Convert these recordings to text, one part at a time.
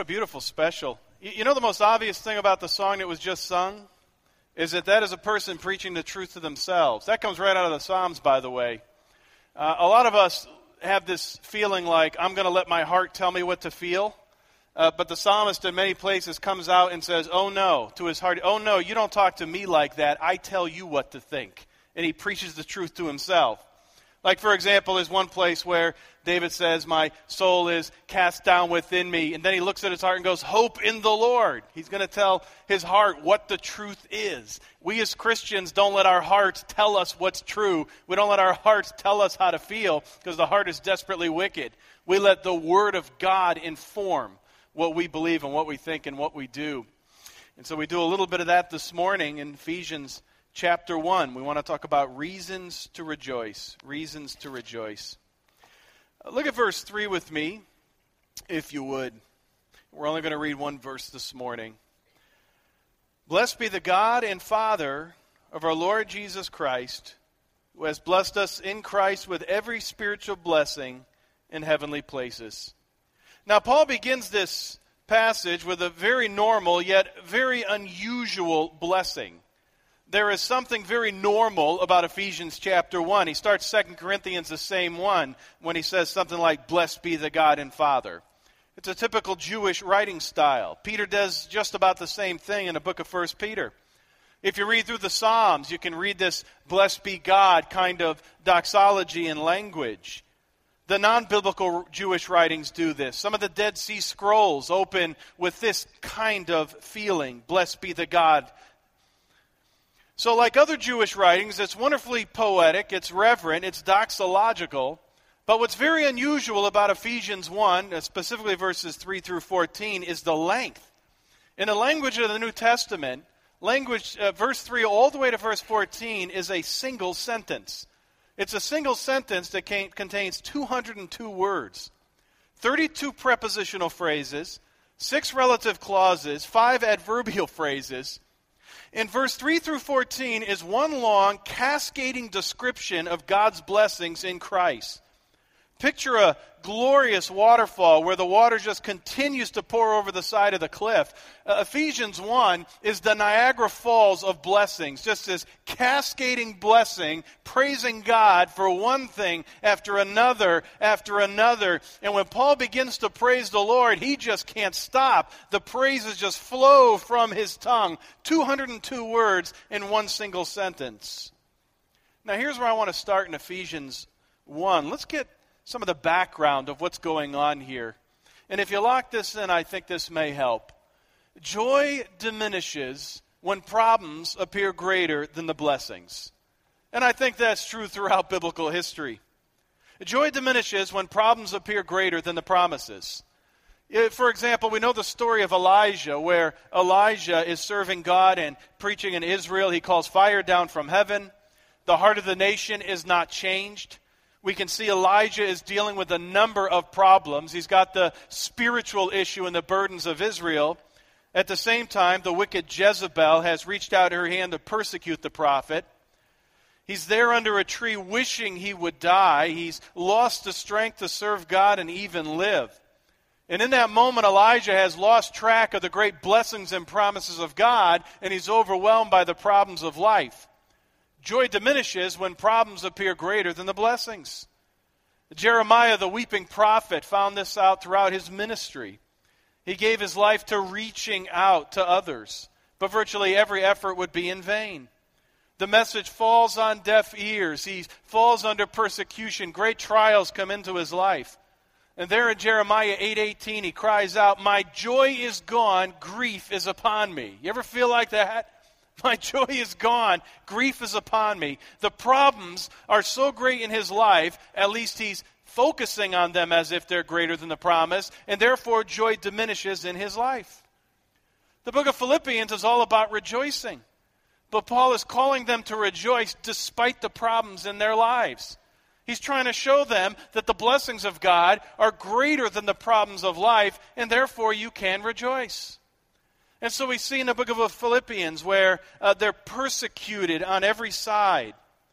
What a beautiful special. You know the most obvious thing about the song that was just sung? Is that is a person preaching the truth to themselves. That comes right out of the Psalms, by the way. A lot of us have this feeling like, I'm going to let my heart tell me what to feel. But the psalmist in many places comes out and says, oh no, to his heart, oh no, you don't talk to me like that. I tell you what to think. And he preaches the truth to himself. Like, for example, there's one place where David says, my soul is cast down within me. And then he looks at his heart and goes, hope in the Lord. He's going to tell his heart what the truth is. We as Christians don't let our hearts tell us what's true. We don't let our hearts tell us how to feel because the heart is desperately wicked. We let the Word of God inform what we believe and what we think and what we do. And so we do a little bit of that this morning in Ephesians Chapter 1, we want to talk about reasons to rejoice. Reasons to rejoice. Look at verse 3 with me, if you would. We're only going to read one verse this morning. Blessed be the God and Father of our Lord Jesus Christ, who has blessed us in Christ with every spiritual blessing in heavenly places. Now, Paul begins this passage with a very normal yet very unusual blessing. There is something very normal about Ephesians chapter 1. He starts 2 Corinthians the same one when he says something like, blessed be the God and Father. It's a typical Jewish writing style. Peter does just about the same thing in the book of 1 Peter. If you read through the Psalms, you can read this blessed be God kind of doxology and language. The non-biblical Jewish writings do this. Some of the Dead Sea Scrolls open with this kind of feeling, blessed be the God. So like other Jewish writings, it's wonderfully poetic, it's reverent, it's doxological. But what's very unusual about Ephesians 1, specifically verses 3 through 14, is the length. In the language of the New Testament, verse 3 all the way to verse 14 is a single sentence. It's a single sentence that contains 202 words, 32 prepositional phrases, 6 relative clauses, 5 adverbial phrases. In verse 3 through 14 is one long cascading description of God's blessings in Christ. Picture a glorious waterfall where the water just continues to pour over the side of the cliff. Ephesians 1 is the Niagara Falls of blessings, just this cascading blessing, praising God for one thing after another after another. And when Paul begins to praise the Lord, he just can't stop. The praises just flow from his tongue. 202 words in one single sentence. Now here's where I want to start in Ephesians 1. Let's get some of the background of what's going on here. And if you lock this in, I think this may help. Joy diminishes when problems appear greater than the blessings. And I think that's true throughout biblical history. Joy diminishes when problems appear greater than the promises. For example, we know the story of Elijah, where Elijah is serving God and preaching in Israel. He calls fire down from heaven. The heart of the nation is not changed. We can see Elijah is dealing with a number of problems. He's got the spiritual issue and the burdens of Israel. At the same time, the wicked Jezebel has reached out her hand to persecute the prophet. He's there under a tree wishing he would die. He's lost the strength to serve God and even live. And in that moment, Elijah has lost track of the great blessings and promises of God, and he's overwhelmed by the problems of life. Joy diminishes when problems appear greater than the blessings. Jeremiah, the weeping prophet, found this out throughout his ministry. He gave his life to reaching out to others, but virtually every effort would be in vain. The message falls on deaf ears. He falls under persecution. Great trials come into his life. And there in Jeremiah 8:18, he cries out, my joy is gone, grief is upon me. You ever feel like that? My joy is gone. Grief is upon me. The problems are so great in his life, at least he's focusing on them as if they're greater than the promise, and therefore joy diminishes in his life. The book of Philippians is all about rejoicing. But Paul is calling them to rejoice despite the problems in their lives. He's trying to show them that the blessings of God are greater than the problems of life, and therefore you can rejoice. And so we see in the book of Philippians where they're persecuted on every side.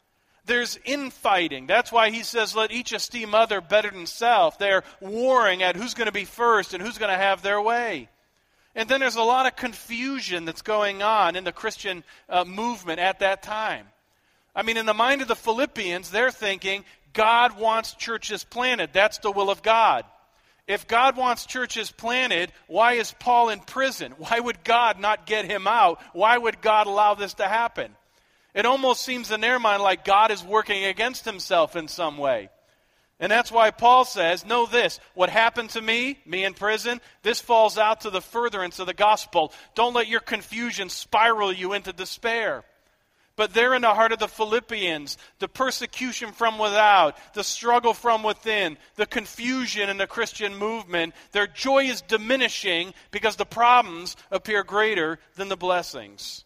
There's infighting. That's why he says, let each esteem other better than self. They're warring at who's going to be first and who's going to have their way. And then there's a lot of confusion that's going on in the Christian movement at that time. I mean, in the mind of the Philippians, they're thinking, God wants churches planted. That's the will of God. If God wants churches planted, why is Paul in prison? Why would God not get him out? Why would God allow this to happen? It almost seems in their mind like God is working against himself in some way. And that's why Paul says, know this, what happened to me in prison, this falls out to the furtherance of the gospel. Don't let your confusion spiral you into despair. But there in the heart of the Philippians, the persecution from without, the struggle from within, the confusion in the Christian movement, their joy is diminishing because the problems appear greater than the blessings.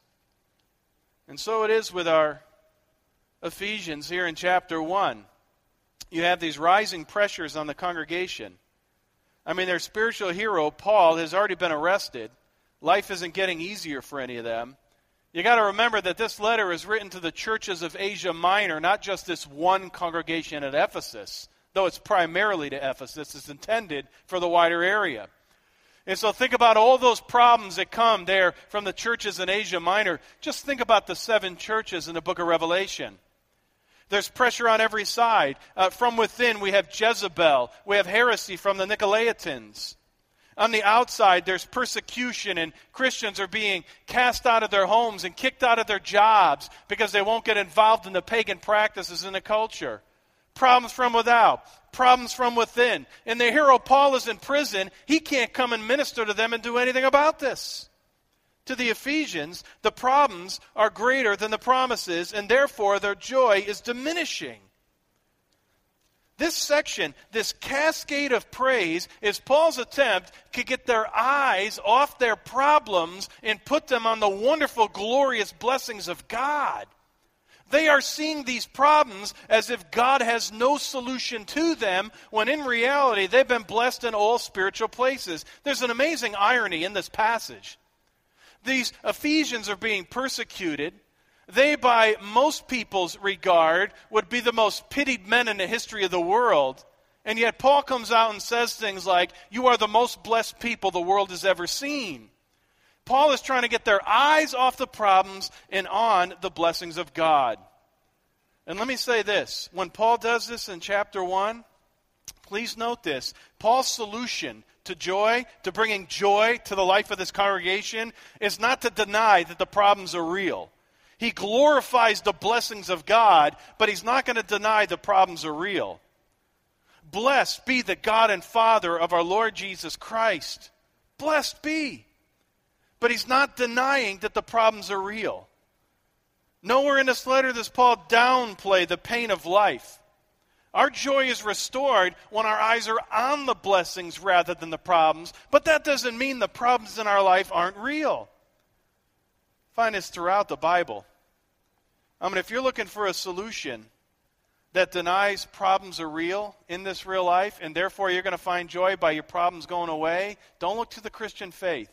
And so it is with our Ephesians here in chapter 1. You have these rising pressures on the congregation. I mean, their spiritual hero, Paul, has already been arrested. Life isn't getting easier for any of them. You got to remember that this letter is written to the churches of Asia Minor, not just this one congregation at Ephesus, though it's primarily to Ephesus. It's intended for the wider area. And so think about all those problems that come there from the churches in Asia Minor. Just think about the 7 churches in the book of Revelation. There's pressure on every side. From within, we have Jezebel. We have heresy from the Nicolaitans. On the outside, there's persecution, and Christians are being cast out of their homes and kicked out of their jobs because they won't get involved in the pagan practices in the culture. Problems from without, problems from within. And the hero Paul is in prison. He can't come and minister to them and do anything about this. To the Ephesians, the problems are greater than the promises, and therefore their joy is diminishing. This section, this cascade of praise, is Paul's attempt to get their eyes off their problems and put them on the wonderful, glorious blessings of God. They are seeing these problems as if God has no solution to them, when in reality they've been blessed in all spiritual places. There's an amazing irony in this passage. These Ephesians are being persecuted. They, by most people's regard, would be the most pitied men in the history of the world. And yet Paul comes out and says things like, you are the most blessed people the world has ever seen. Paul is trying to get their eyes off the problems and on the blessings of God. And let me say this. When Paul does this in chapter 1, please note this. Paul's solution to joy, to bringing joy to the life of this congregation, is not to deny that the problems are real. He glorifies the blessings of God, but he's not going to deny the problems are real. Blessed be the God and Father of our Lord Jesus Christ. Blessed be. But he's not denying that the problems are real. Nowhere in this letter does Paul downplay the pain of life. Our joy is restored when our eyes are on the blessings rather than the problems, but that doesn't mean the problems in our life aren't real. Find this throughout the Bible. I mean, if you're looking for a solution that denies problems are real in this real life, and therefore you're going to find joy by your problems going away, don't look to the Christian faith.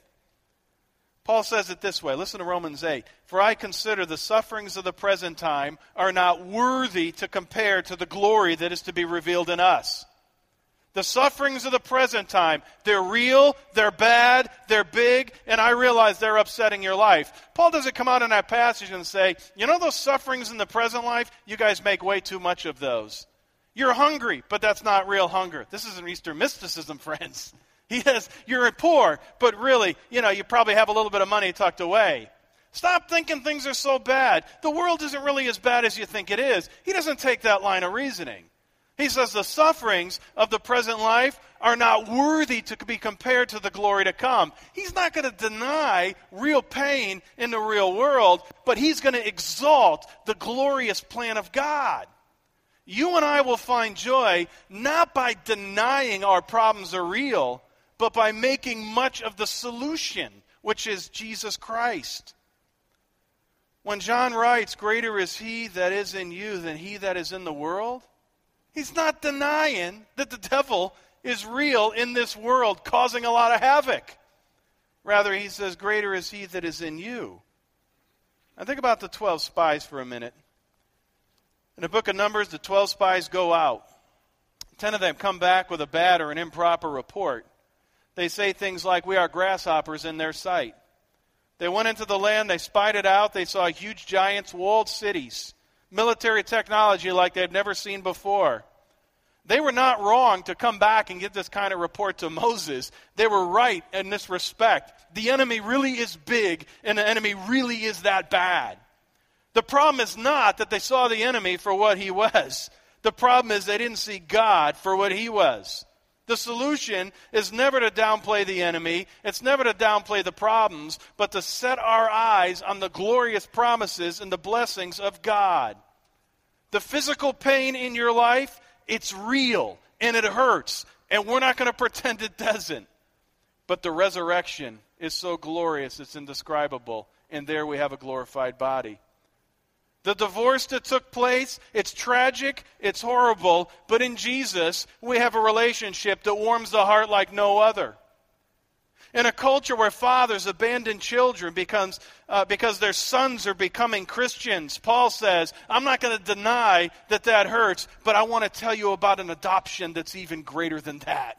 Paul says it this way. Listen to Romans 8. For I consider the sufferings of the present time are not worthy to compare to the glory that is to be revealed in us. The sufferings of the present time, they're real, they're bad, they're big, and I realize they're upsetting your life. Paul doesn't come out in that passage and say, you know those sufferings in the present life? You guys make way too much of those. You're hungry, but that's not real hunger. This isn't Easter mysticism, friends. He says, you're poor, but really, you probably have a little bit of money tucked away. Stop thinking things are so bad. The world isn't really as bad as you think it is. He doesn't take that line of reasoning. He says the sufferings of the present life are not worthy to be compared to the glory to come. He's not going to deny real pain in the real world, but he's going to exalt the glorious plan of God. You and I will find joy not by denying our problems are real, but by making much of the solution, which is Jesus Christ. When John writes, greater is he that is in you than he that is in the world, he's not denying that the devil is real in this world, causing a lot of havoc. Rather, he says, greater is he that is in you. Now think about the 12 spies for a minute. In the book of Numbers, the 12 spies go out. 10 of them come back with a bad or an improper report. They say things like, "We are grasshoppers in their sight." They went into the land, they spied it out, they saw huge giants, walled cities, military technology like they'd never seen before. They were not wrong to come back and give this kind of report to Moses. They were right in this respect. The enemy really is big, and the enemy really is that bad. The problem is not that they saw the enemy for what he was. The problem is they didn't see God for what he was. The solution is never to downplay the enemy. It's never to downplay the problems, but to set our eyes on the glorious promises and the blessings of God. The physical pain in your life, it's real and it hurts, and we're not going to pretend it doesn't. But the resurrection is so glorious, it's indescribable, and there we have a glorified body. The divorce that took place, it's tragic, it's horrible, but in Jesus, we have a relationship that warms the heart like no other. In a culture where fathers abandon children because their sons are becoming Christians, Paul says, I'm not going to deny that hurts, but I want to tell you about an adoption that's even greater than that.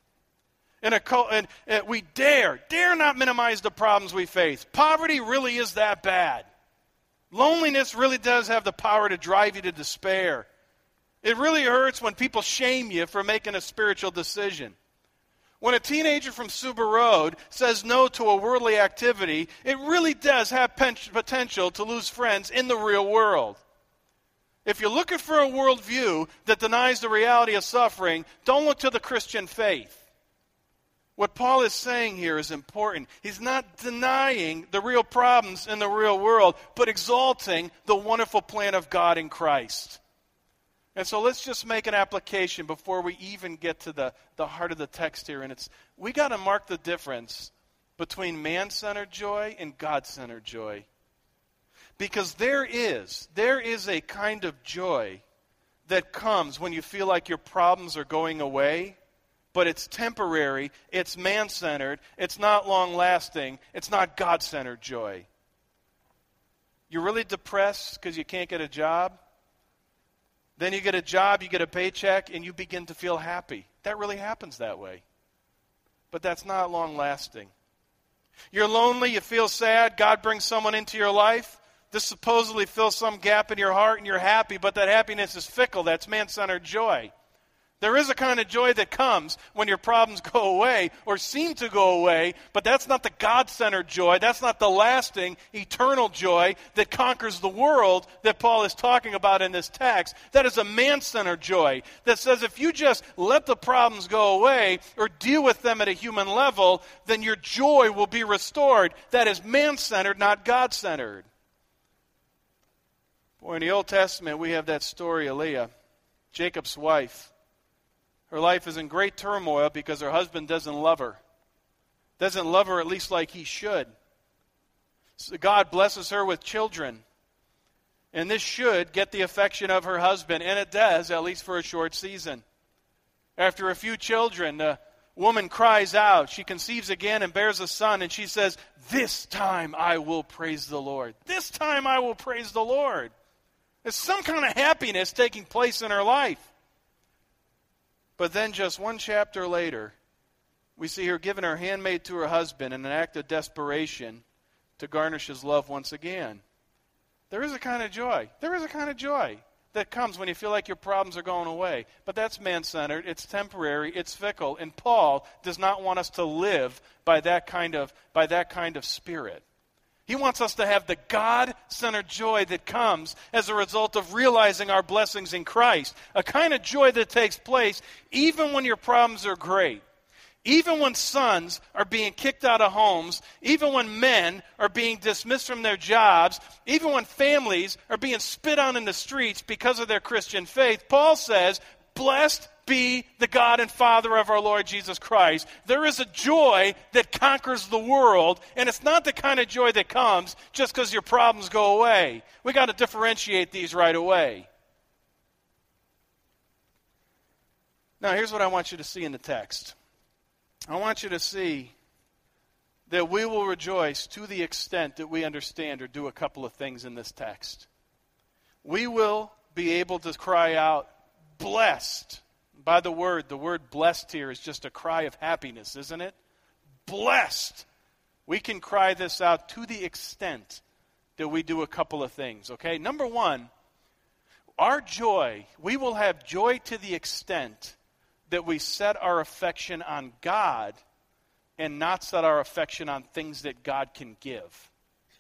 We dare not minimize the problems we face. Poverty really is that bad. Loneliness really does have the power to drive you to despair. It really hurts when people shame you for making a spiritual decision. When a teenager from Suba Road says no to a worldly activity, it really does have potential to lose friends in the real world. If you're looking for a worldview that denies the reality of suffering, don't look to the Christian faith. What Paul is saying here is important. He's not denying the real problems in the real world, but exalting the wonderful plan of God in Christ. And so let's just make an application before we even get to the heart of the text here. And we got to mark the difference between man-centered joy and God-centered joy. Because there is a kind of joy that comes when you feel like your problems are going away, but it's temporary, it's man-centered, it's not long-lasting, it's not God-centered joy. You're really depressed because you can't get a job? Then you get a job, you get a paycheck, and you begin to feel happy. That really happens that way. But that's not long-lasting. You're lonely, you feel sad, God brings someone into your life. This supposedly fills some gap in your heart and you're happy, but that happiness is fickle. That's man-centered joy. There is a kind of joy that comes when your problems go away or seem to go away, but that's not the God-centered joy. That's not the lasting, eternal joy that conquers the world that Paul is talking about in this text. That is a man-centered joy that says if you just let the problems go away or deal with them at a human level, then your joy will be restored. That is man-centered, not God-centered. Boy, in the Old Testament, we have that story of Leah, Jacob's wife. Her life is in great turmoil because her husband doesn't love her. Doesn't love her at least like he should. So God blesses her with children. And this should get the affection of her husband, and it does, at least for a short season. After a few children, the woman cries out. She conceives again and bears a son, and she says, "This time I will praise the Lord. This time I will praise the Lord." There's some kind of happiness taking place in her life. But then just one chapter later, we see her giving her handmaid to her husband in an act of desperation to garnish his love once again. There is a kind of joy. There is a kind of joy that comes when you feel like your problems are going away. But that's man-centered. It's temporary. It's fickle. And Paul does not want us to live by that kind of spirit. He wants us to have the God-centered joy that comes as a result of realizing our blessings in Christ. A kind of joy that takes place even when your problems are great. Even when sons are being kicked out of homes. Even when men are being dismissed from their jobs. Even when families are being spit on in the streets because of their Christian faith. Paul says, "Blessed be the God and Father of our Lord Jesus Christ." There is a joy that conquers the world, and it's not the kind of joy that comes just because your problems go away. We got to differentiate these right away. Now, here's what I want you to see in the text. I want you to see that we will rejoice to the extent that we understand or do a couple of things in this text. We will be able to cry out, blessed. By the word blessed here is just a cry of happiness, isn't it? Blessed. We can cry this out to the extent that we do a couple of things, okay? Number one, our joy, we will have joy to the extent that we set our affection on God and not set our affection on things that God can give.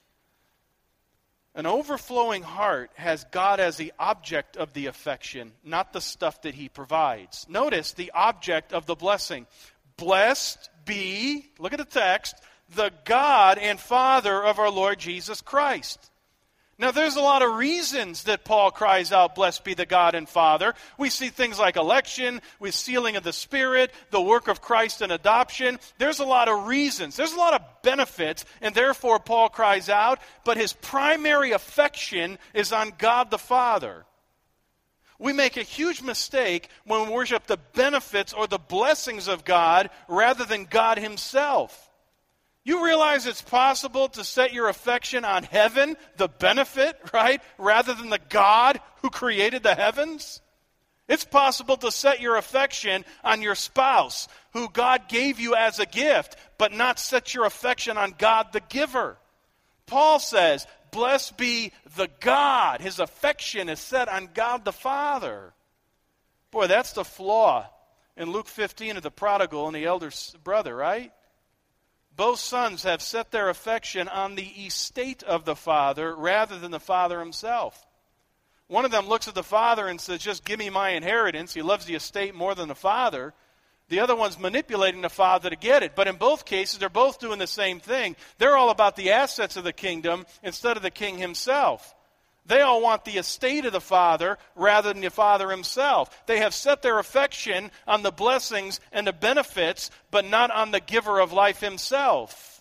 An overflowing heart has God as the object of the affection, not the stuff that he provides. Notice the object of the blessing. Blessed be, look at the text, the God and Father of our Lord Jesus Christ. Now, there's a lot of reasons that Paul cries out, blessed be the God and Father. We see things like election, with sealing of the Spirit, the work of Christ in adoption. There's a lot of reasons. There's a lot of benefits, and therefore Paul cries out, but his primary affection is on God the Father. We make a huge mistake when we worship the benefits or the blessings of God rather than God himself. You realize it's possible to set your affection on heaven, the benefit, right, rather than the God who created the heavens? It's possible to set your affection on your spouse, who God gave you as a gift, but not set your affection on God the giver. Paul says, blessed be the God. His affection is set on God the Father. Boy, that's the flaw in Luke 15 of the prodigal and the elder brother, right? Both sons have set their affection on the estate of the father rather than the father himself. One of them looks at the father and says, just give me my inheritance. He loves the estate more than the father. The other one's manipulating the father to get it. But in both cases, they're both doing the same thing. They're all about the assets of the kingdom instead of the king himself. They all want the estate of the father rather than the father himself. They have set their affection on the blessings and the benefits, but not on the giver of life himself.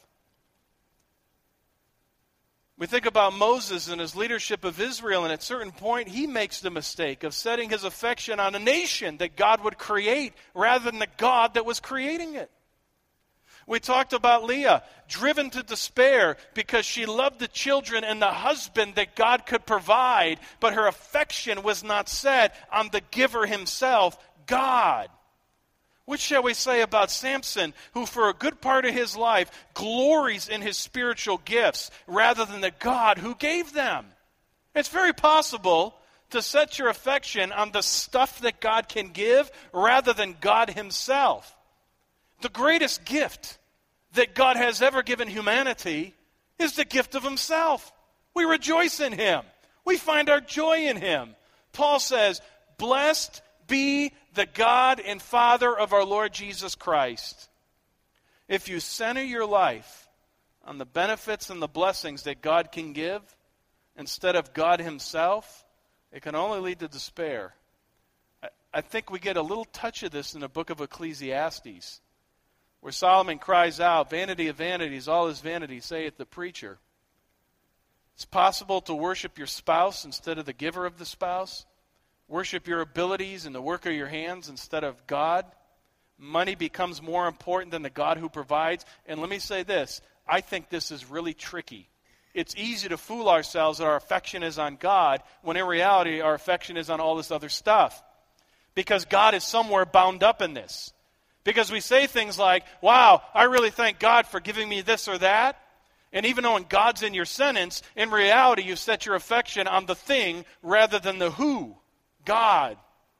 We think about Moses and his leadership of Israel, and at a certain point he makes the mistake of setting his affection on a nation that God would create rather than the God that was creating it. We talked about Leah, driven to despair because she loved the children and the husband that God could provide, but her affection was not set on the giver himself, God. What shall we say about Samson, who for a good part of his life glories in his spiritual gifts rather than the God who gave them? It's very possible to set your affection on the stuff that God can give rather than God himself. The greatest gift that God has ever given humanity is the gift of himself. We rejoice in him. We find our joy in him. Paul says, blessed be the God and Father of our Lord Jesus Christ. If you center your life on the benefits and the blessings that God can give instead of God himself, it can only lead to despair. I think we get a little touch of this in the book of Ecclesiastes, where Solomon cries out, vanity of vanities, all is vanity, saith the preacher. It's possible to worship your spouse instead of the giver of the spouse. Worship your abilities and the work of your hands instead of God. Money becomes more important than the God who provides. And let me say this, I think this is really tricky. It's easy to fool ourselves that our affection is on God, when in reality our affection is on all this other stuff. Because God is somewhere bound up in this. Because we say things like, wow, I really thank God for giving me this or that. And even though when God's in your sentence, in reality you set your affection on the thing rather than the who, God.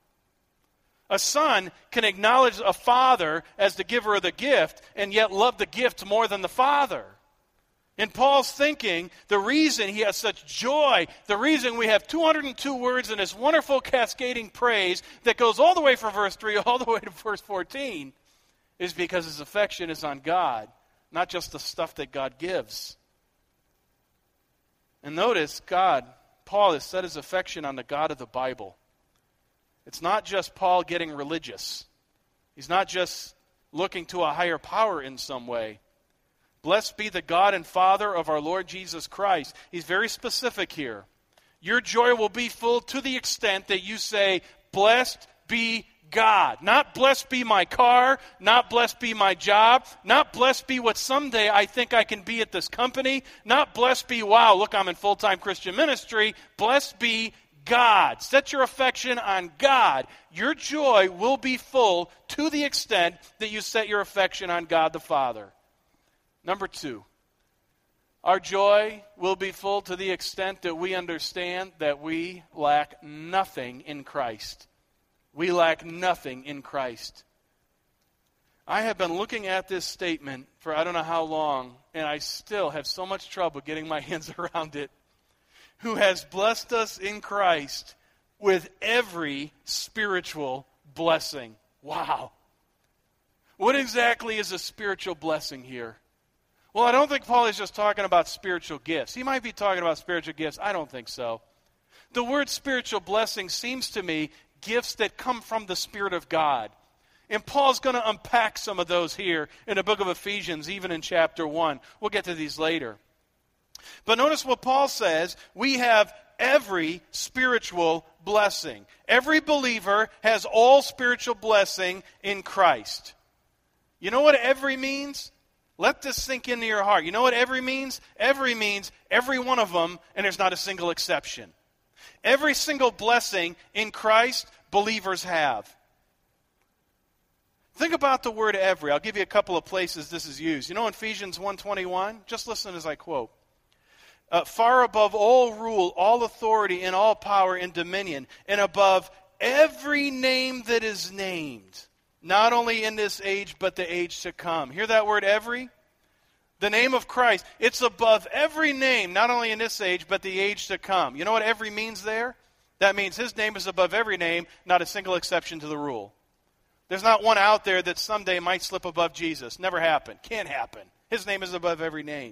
A son can acknowledge a father as the giver of the gift and yet love the gift more than the father. In Paul's thinking, the reason he has such joy, the reason we have 202 words in this wonderful cascading praise that goes all the way from verse 3 all the way to verse 14, is because his affection is on God, not just the stuff that God gives. And notice, Paul has set his affection on the God of the Bible. It's not just Paul getting religious. He's not just looking to a higher power in some way. Blessed be the God and Father of our Lord Jesus Christ. He's very specific here. Your joy will be full to the extent that you say, blessed be God. Not blessed be my car, not blessed be my job, not blessed be what someday I think I can be at this company, not blessed be, wow, look, I'm in full-time Christian ministry. Blessed be God. Set your affection on God. Your joy will be full to the extent that you set your affection on God the Father. Number 2, our joy will be full to the extent that we understand that we lack nothing in Christ. We lack nothing in Christ. I have been looking at this statement for I don't know how long, and I still have so much trouble getting my hands around it. Who has blessed us in Christ with every spiritual blessing. Wow. What exactly is a spiritual blessing here? Well, I don't think Paul is just talking about spiritual gifts. He might be talking about spiritual gifts. I don't think so. The word spiritual blessing seems to me gifts that come from the Spirit of God. And Paul's going to unpack some of those here in the book of Ephesians, even in chapter 1. We'll get to these later. But notice what Paul says. We have every spiritual blessing. Every believer has all spiritual blessing in Christ. You know what every means? Let this sink into your heart. You know what every means? Every means every one of them, and there's not a single exception. Every single blessing in Christ, believers have. Think about the word every. I'll give you a couple of places this is used. You know in Ephesians 1:21? Just listen as I quote. Far above all rule, all authority, and all power and dominion, and above every name that is named, not only in this age, but the age to come. Hear that word every? The name of Christ. It's above every name, not only in this age, but the age to come. You know what every means there? That means his name is above every name, not a single exception to the rule. There's not one out there that someday might slip above Jesus. Never happened. Can't happen. His name is above every name.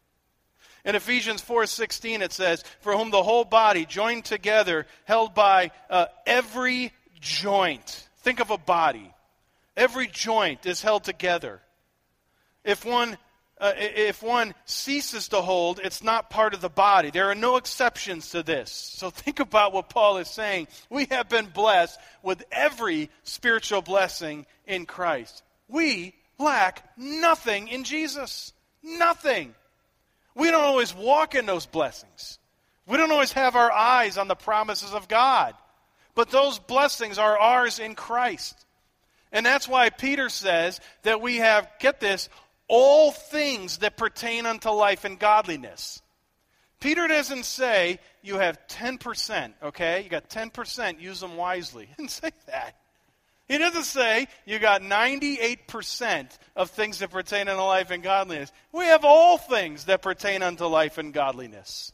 In Ephesians 4:16 it says, for whom the whole body joined together, held by every joint. Think of a body. Every joint is held together. If one ceases to hold, it's not part of the body. There are no exceptions to this. So think about what Paul is saying. We have been blessed with every spiritual blessing in Christ. We lack nothing in Jesus. Nothing. We don't always walk in those blessings. We don't always have our eyes on the promises of God. But those blessings are ours in Christ. And that's why Peter says that we have, get this, all things that pertain unto life and godliness. Peter doesn't say you have 10%, okay? You got 10%, use them wisely. He didn't say that. He doesn't say you got 98% of things that pertain unto life and godliness. We have all things that pertain unto life and godliness.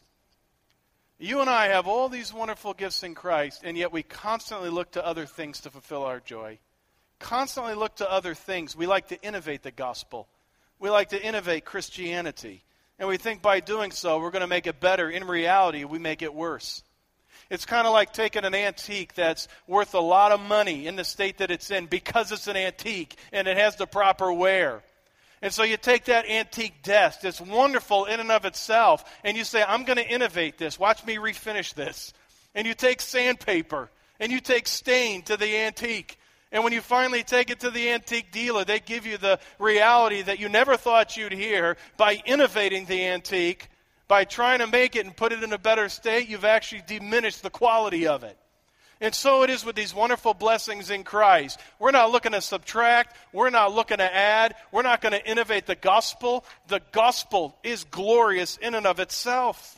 You and I have all these wonderful gifts in Christ, and yet we constantly look to other things to fulfill our joy. Constantly look to other things. We like to innovate the gospel. We like to innovate Christianity. And we think by doing so, we're going to make it better. In reality, we make it worse. It's kind of like taking an antique that's worth a lot of money in the state that it's in because it's an antique and it has the proper wear. And so you take that antique desk that's wonderful in and of itself, and you say, I'm going to innovate this. Watch me refinish this. And you take sandpaper, and you take stain to the antique. And when you finally take it to the antique dealer, they give you the reality that you never thought you'd hear. By innovating the antique, by trying to make it and put it in a better state, you've actually diminished the quality of it. And so it is with these wonderful blessings in Christ. We're not looking to subtract. We're not looking to add. We're not going to innovate the gospel. The gospel is glorious in and of itself.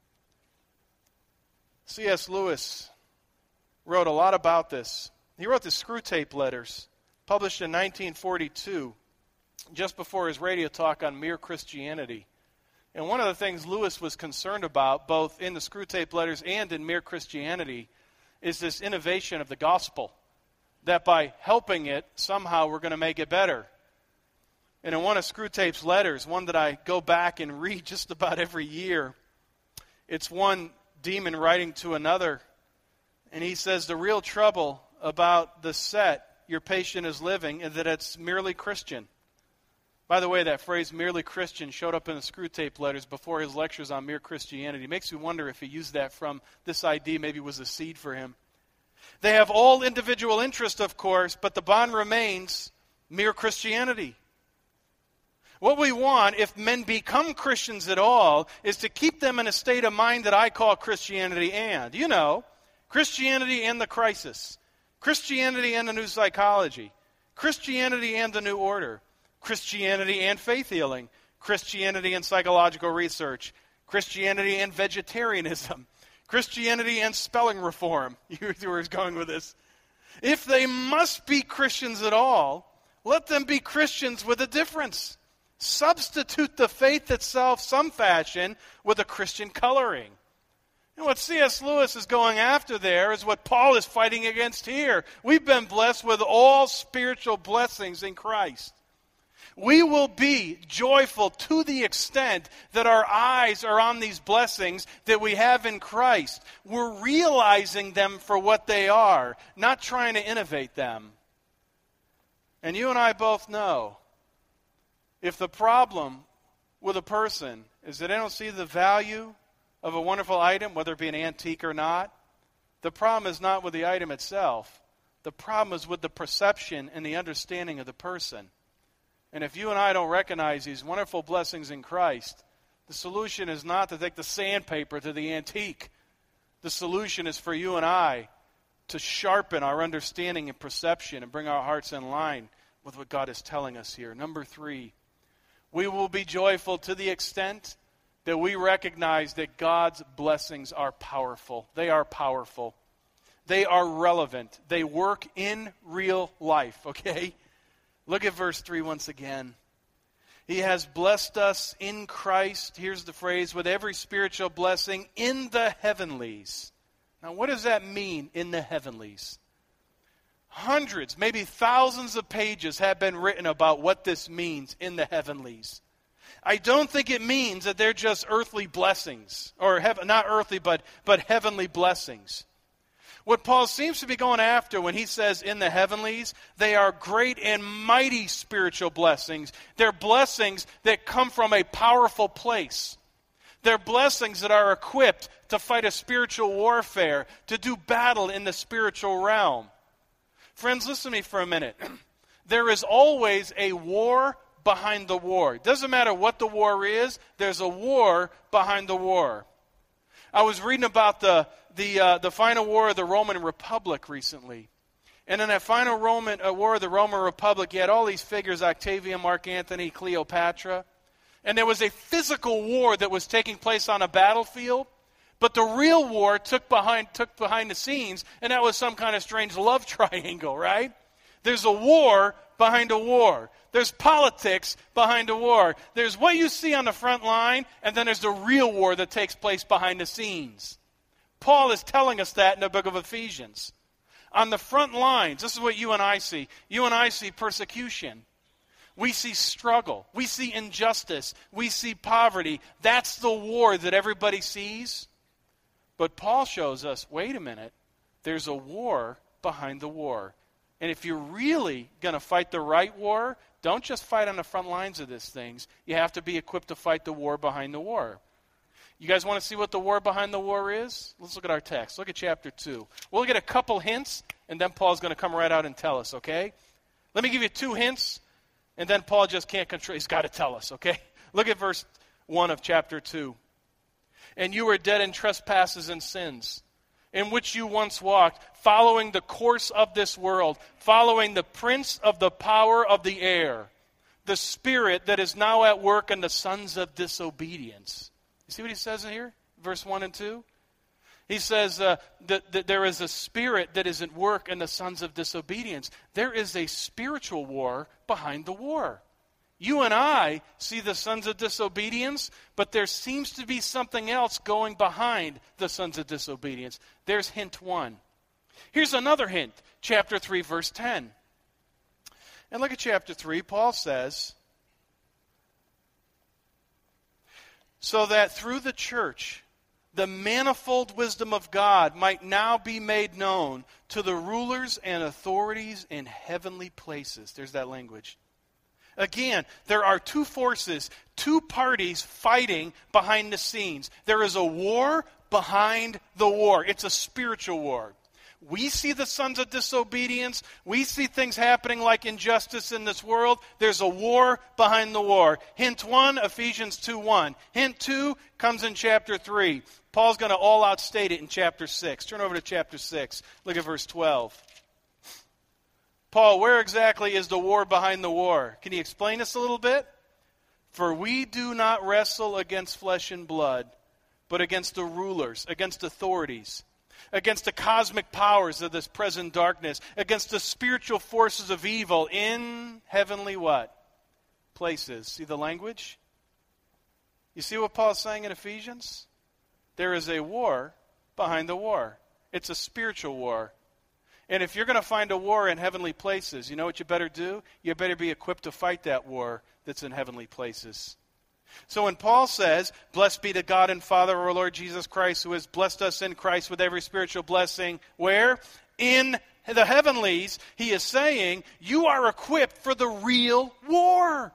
C.S. Lewis wrote a lot about this. He wrote the Screwtape Letters, published in 1942, just before his radio talk on Mere Christianity. And one of the things Lewis was concerned about, both in the Screwtape Letters and in Mere Christianity, is this innovation of the gospel, that by helping it, somehow we're going to make it better. And in one of Screwtape's letters, one that I go back and read just about every year, it's one demon writing to another, and he says, the real trouble about the set your patient is living is that it's merely Christian. By the way, that phrase, merely Christian, showed up in the Screwtape Letters before his lectures on Mere Christianity. It makes me wonder if he used that from this idea, maybe was a seed for him. They have all individual interest, of course, but the bond remains mere Christianity. What we want, if men become Christians at all, is to keep them in a state of mind that I call Christianity and. You know, Christianity and the crisis, Christianity and the new psychology, Christianity and the new order, Christianity and faith healing, Christianity and psychological research, Christianity and vegetarianism, Christianity and spelling reform. You see where he's going with this. If they must be Christians at all, let them be Christians with a difference. Substitute the faith itself, some fashion, with a Christian coloring. And what C.S. Lewis is going after there is what Paul is fighting against here. We've been blessed with all spiritual blessings in Christ. We will be joyful to the extent that our eyes are on these blessings that we have in Christ. We're realizing them for what they are, not trying to innovate them. And you and I both know, if the problem with a person is that they don't see the value of a wonderful item, whether it be an antique or not, the problem is not with the item itself. The problem is with the perception and the understanding of the person. And if you and I don't recognize these wonderful blessings in Christ, the solution is not to take the sandpaper to the antique. The solution is for you and I to sharpen our understanding and perception and bring our hearts in line with what God is telling us here. Number 3, we will be joyful to the extent that we recognize that God's blessings are powerful. They are powerful. They are relevant. They work in real life, okay? Look at verse 3 once again. He has blessed us in Christ, here's the phrase, with every spiritual blessing in the heavenlies. Now, what does that mean, in the heavenlies? Hundreds, maybe thousands of pages have been written about what this means in the heavenlies. I don't think it means that they're just earthly blessings, or not earthly, but heavenly blessings. What Paul seems to be going after when he says in the heavenlies, they are great and mighty spiritual blessings. They're blessings that come from a powerful place. They're blessings that are equipped to fight a spiritual warfare, to do battle in the spiritual realm. Friends, listen to me for a minute. There is always a war behind the war. It doesn't matter what the war is, there's a war behind the war. I was reading about the final war of the Roman Republic recently. And in that final war of the Roman Republic, you had all these figures, Octavian, Mark Antony, Cleopatra. And there was a physical war that was taking place on a battlefield. But the real war took behind the scenes, and that was some kind of strange love triangle, right? There's a war behind a war. There's politics behind a war. There's what you see on the front line, and then there's the real war that takes place behind the scenes. Paul is telling us that in the book of Ephesians. On the front lines, this is what you and I see. You and I see persecution. We see struggle. We see injustice. We see poverty. That's the war that everybody sees. But Paul shows us, wait a minute, there's a war behind the war. And if you're really going to fight the right war, don't just fight on the front lines of these things. You have to be equipped to fight the war behind the war. You guys want to see what the war behind the war is? Let's look at our text. Look at chapter 2. We'll get a couple hints, and then Paul's going to come right out and tell us, okay? Let me give you 2 hints, and then Paul just can't control. He's got to tell us, okay? Look at verse 1 of chapter 2. And you were dead in trespasses and sins, in which you once walked, following the course of this world, following the prince of the power of the air, the spirit that is now at work in the sons of disobedience. You see what he says in here? Verse 1 and 2? He says that there is a spirit that is at work in the sons of disobedience. There is a spiritual war behind the war. You and I see the sons of disobedience, but there seems to be something else going behind the sons of disobedience. There's hint 1. Here's another hint, chapter 3, verse 10. And look at chapter 3, Paul says, so that through the church, the manifold wisdom of God might now be made known to the rulers and authorities in heavenly places. There's that language. Again, there are 2 forces, 2 parties fighting behind the scenes. There is a war behind the war. It's a spiritual war. We see the sons of disobedience. We see things happening like injustice in this world. There's a war behind the war. Hint 1, Ephesians 2:1. Hint 2 comes in chapter 3. Paul's going to all outstate it in chapter 6. Turn over to chapter 6. Look at verse 12. Paul, where exactly is the war behind the war? Can you explain this a little bit? For we do not wrestle against flesh and blood, but against the rulers, against authorities, against the cosmic powers of this present darkness, against the spiritual forces of evil in heavenly what? Places. See the language? You see what Paul's saying in Ephesians? There is a war behind the war. It's a spiritual war. And if you're going to find a war in heavenly places, you know what you better do? You better be equipped to fight that war that's in heavenly places. So when Paul says, blessed be the God and Father of our Lord Jesus Christ, who has blessed us in Christ with every spiritual blessing, where? In the heavenlies, he is saying, you are equipped for the real war.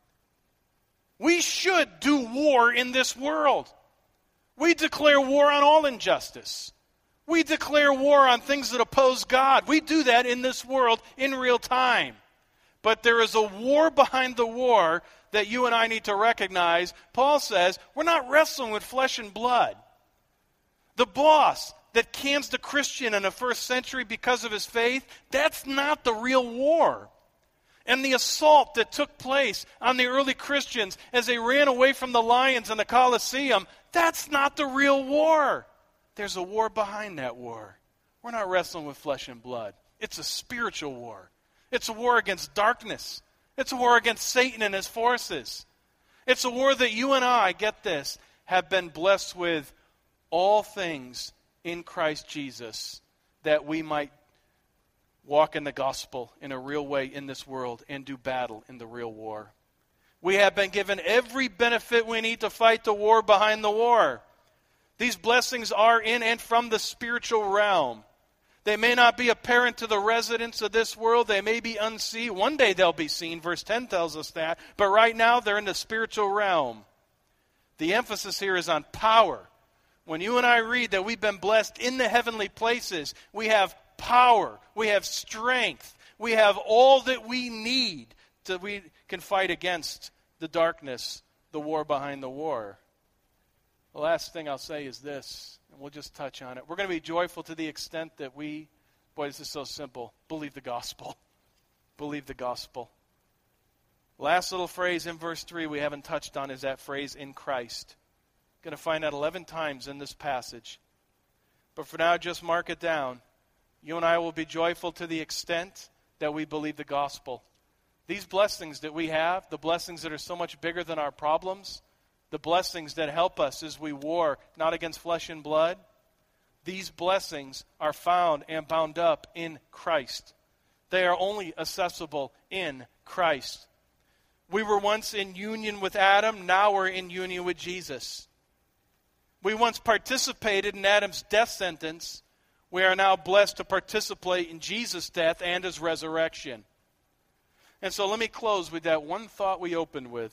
We should do war in this world. We declare war on all injustice. We declare war on things that oppose God. We do that in this world in real time. But there is a war behind the war that you and I need to recognize. Paul says, we're not wrestling with flesh and blood. The boss that cans the Christian in the first century because of his faith, that's not the real war. And the assault that took place on the early Christians as they ran away from the lions in the Colosseum, that's not the real war. There's a war behind that war. We're not wrestling with flesh and blood. It's a spiritual war. It's a war against darkness. It's a war against Satan and his forces. It's a war that you and I, get this, have been blessed with all things in Christ Jesus, that we might walk in the gospel in a real way in this world and do battle in the real war. We have been given every benefit we need to fight the war behind the war. These blessings are in and from the spiritual realm. They may not be apparent to the residents of this world. They may be unseen. One day they'll be seen. Verse 10 tells us that. But right now they're in the spiritual realm. The emphasis here is on power. When you and I read that we've been blessed in the heavenly places, we have power. We have strength. We have all that we need so we can fight against the darkness, the war behind the war. The last thing I'll say is this, and we'll just touch on it. We're going to be joyful to the extent that we, boy, this is so simple, believe the gospel. Believe the gospel. Last little phrase in verse 3 we haven't touched on is that phrase, in Christ. Going to find that 11 times in this passage. But for now, just mark it down. You and I will be joyful to the extent that we believe the gospel. These blessings that we have, the blessings that are so much bigger than our problems, the blessings that help us as we war not against flesh and blood, these blessings are found and bound up in Christ. They are only accessible in Christ. We were once in union with Adam, now we're in union with Jesus. We once participated in Adam's death sentence. We are now blessed to participate in Jesus' death and his resurrection. And so let me close with that one thought we opened with.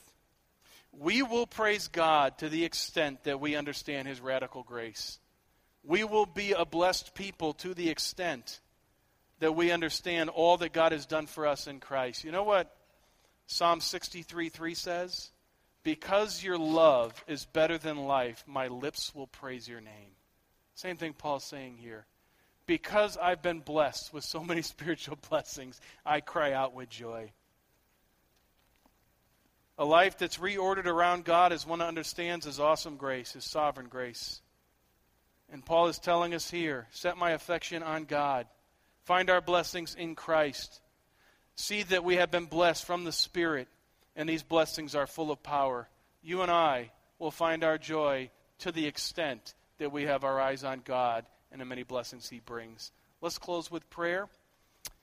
We will praise God to the extent that we understand his radical grace. We will be a blessed people to the extent that we understand all that God has done for us in Christ. You know what Psalm 63:3 says? Because your love is better than life, my lips will praise your name. Same thing Paul's saying here. Because I've been blessed with so many spiritual blessings, I cry out with joy. A life that's reordered around God is one that understands his awesome grace, his sovereign grace. And Paul is telling us here, set my affection on God. Find our blessings in Christ. See that we have been blessed from the Spirit, and these blessings are full of power. You and I will find our joy to the extent that we have our eyes on God and the many blessings he brings. Let's close with prayer.